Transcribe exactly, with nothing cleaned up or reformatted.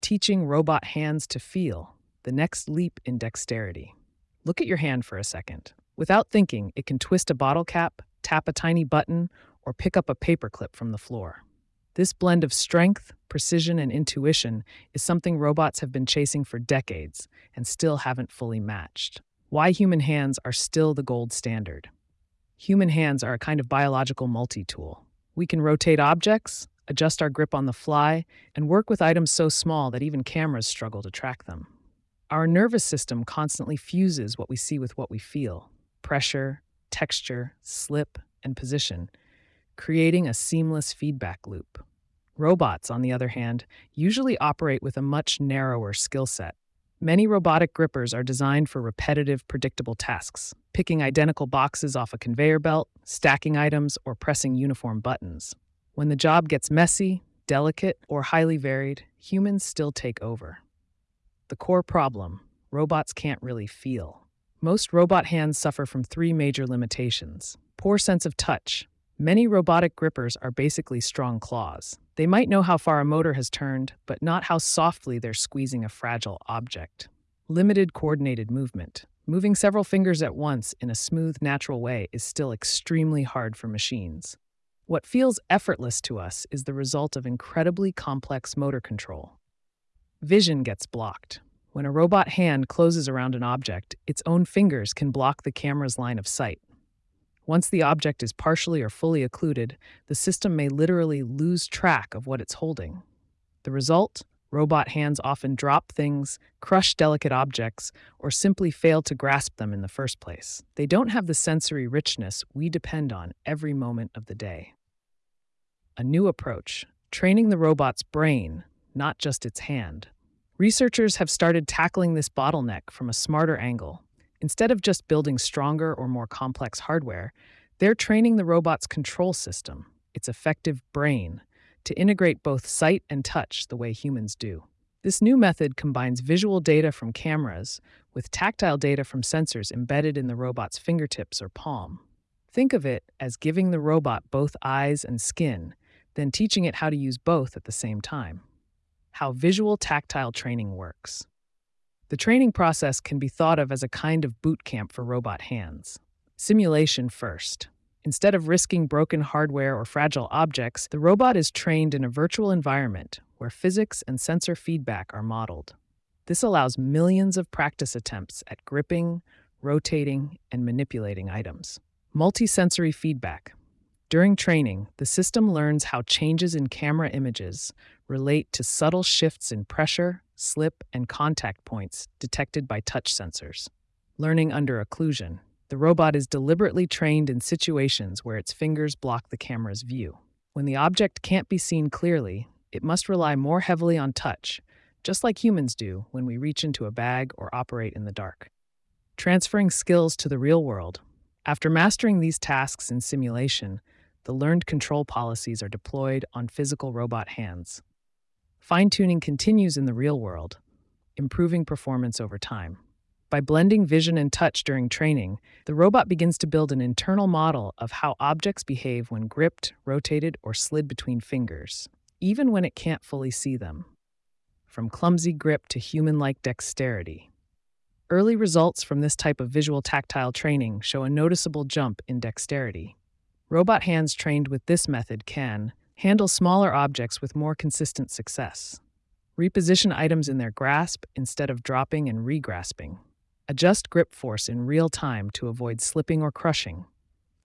teaching robot hands to feel, the next leap in dexterity. Look at your hand for a second. Without thinking, it can twist a bottle cap, tap a tiny button, or pick up a paperclip from the floor. This blend of strength, precision, and intuition is something robots have been chasing for decades and still haven't fully matched. Why human hands are still the gold standard. Human hands are a kind of biological multi-tool. We can rotate objects, adjust our grip on the fly, and work with items so small that even cameras struggle to track them. Our nervous system constantly fuses what we see with what we feel: pressure, texture, slip, and position, creating a seamless feedback loop. Robots, on the other hand, usually operate with a much narrower skill set. Many robotic grippers are designed for repetitive, predictable tasks, picking identical boxes off a conveyor belt, stacking items, or pressing uniform buttons. When the job gets messy, delicate, or highly varied, humans still take over. The core problem: robots can't really feel. Most robot hands suffer from three major limitations. Poor sense of touch. Many robotic grippers are basically strong claws. They might know how far a motor has turned, but not how softly they're squeezing a fragile object. Limited coordinated movement. Moving several fingers at once in a smooth, natural way is still extremely hard for machines. What feels effortless to us is the result of incredibly complex motor control. Vision gets blocked. When a robot hand closes around an object, its own fingers can block the camera's line of sight. Once the object is partially or fully occluded, the system may literally lose track of what it's holding. The result? Robot hands often drop things, crush delicate objects, or simply fail to grasp them in the first place. They don't have the sensory richness we depend on every moment of the day. A new approach: training the robot's brain, not just its hand. Researchers have started tackling this bottleneck from a smarter angle. Instead of just building stronger or more complex hardware, they're training the robot's control system, its effective brain, to integrate both sight and touch the way humans do. This new method combines visual data from cameras with tactile data from sensors embedded in the robot's fingertips or palm. Think of it as giving the robot both eyes and skin, then teaching it how to use both at the same time. How visual tactile training works. The training process can be thought of as a kind of boot camp for robot hands. Simulation first. Instead of risking broken hardware or fragile objects, the robot is trained in a virtual environment where physics and sensor feedback are modeled. This allows millions of practice attempts at gripping, rotating, and manipulating items. Multisensory feedback. During training, the system learns how changes in camera images relate to subtle shifts in pressure, slip, and contact points detected by touch sensors. Learning under occlusion. The robot is deliberately trained in situations where its fingers block the camera's view. When the object can't be seen clearly, it must rely more heavily on touch, just like humans do when we reach into a bag or operate in the dark. Transferring skills to the real world. After mastering these tasks in simulation, the learned control policies are deployed on physical robot hands. Fine-tuning continues in the real world, improving performance over time. By blending vision and touch during training, the robot begins to build an internal model of how objects behave when gripped, rotated, or slid between fingers, even when it can't fully see them. From clumsy grip to human-like dexterity. Early results from this type of visual tactile training show a noticeable jump in dexterity. Robot hands trained with this method can handle smaller objects with more consistent success, reposition items in their grasp instead of dropping and re-grasping, adjust grip force in real time to avoid slipping or crushing,